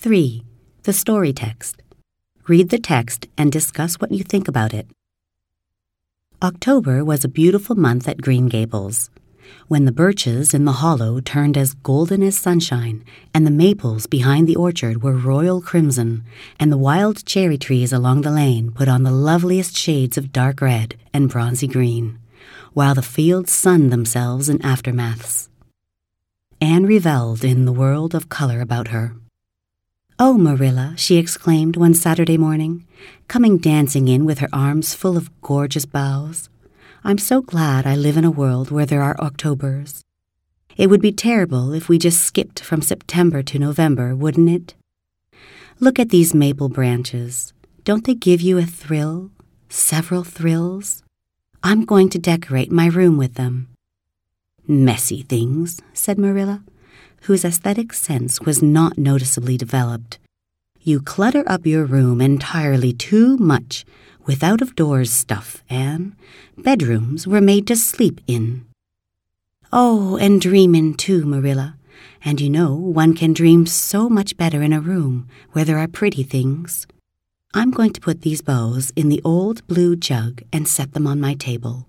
3. The story text. Read the text and discuss what you think about it. October was a beautiful month at Green Gables. When the birches in the hollow turned as golden as sunshine, and the maples behind the orchard were royal crimson, and the wild cherry trees along the lane put on the loveliest shades of dark red and bronzy green, while the fields sunned themselves in aftermaths. Anne revelled in the world of color about her. "Oh, Marilla," she exclaimed one Saturday morning, coming dancing in with her arms full of gorgeous boughs. "I'm so glad I live in a world where there are Octobers. It would be terrible if we just skipped from September to November, wouldn't it? Look at these maple branches. Don't they give you a thrill? Several thrills? I'm going to decorate my room with them." "Messy things," said Marilla, whose aesthetic sense was not noticeably developed. "You clutter up your room entirely too much with out-of-doors stuff, Anne. Bedrooms were made to sleep in." "Oh, and dream in too, Marilla. And you know one can dream so much better in a room where there are pretty things. I'm going to put these bows in the old blue jug and set them on my table.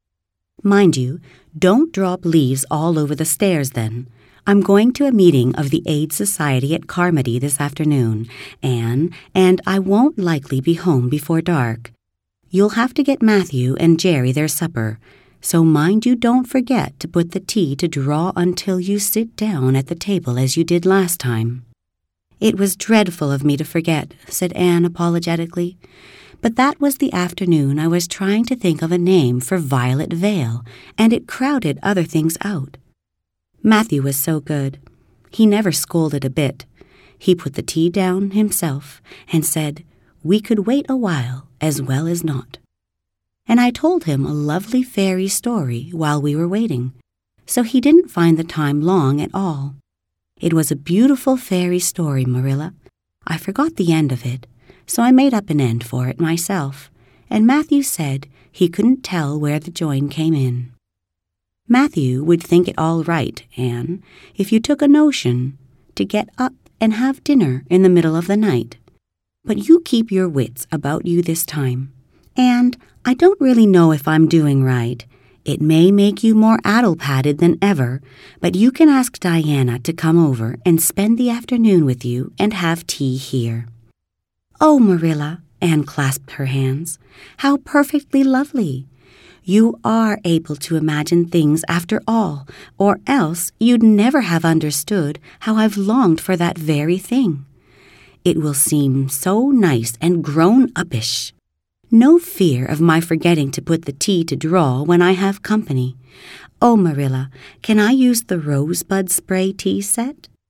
Mind you, don't drop leaves all over the stairs then. I'm going to a meeting of the Aid Society at Carmody this afternoon, Anne, and I won't likely be home before dark. You'll have to get Matthew and Jerry their supper, so mind you don't forget to put the tea to draw until you sit down at the table as you did last time." "It was dreadful of me to forget," said Anne apologetically. "But that was the afternoon I was trying to think of a name for Violet Vale, and it crowded other things out. Matthew was so good. He never scolded a bit. He put the tea down himself and said we could wait a while as well as not. And I told him a lovely fairy story while we were waiting, so he didn't find the time long at all. It was a beautiful fairy story, Marilla. I forgot the end of it, so I made up an end for it myself, and Matthew said he couldn't tell where the join came in. Matthew would think it all right, Anne, if you took a notion to get up and have dinner in the middle of the night. But you keep your wits about you this time. And I don't really know if I'm doing right. It may make you more addle-padded than ever, but you can ask Diana to come over and spend the afternoon with you and have tea here." "Oh, Marilla," Anne clasped her hands, "how perfectly lovely. You are able to imagine things after all, or else you'd never have understood how I've longed for that very thing. It will seem so nice and grown-uppish. No fear of my forgetting to put the tea to draw when I have company. Oh, Marilla, can I use the rosebud spray tea set?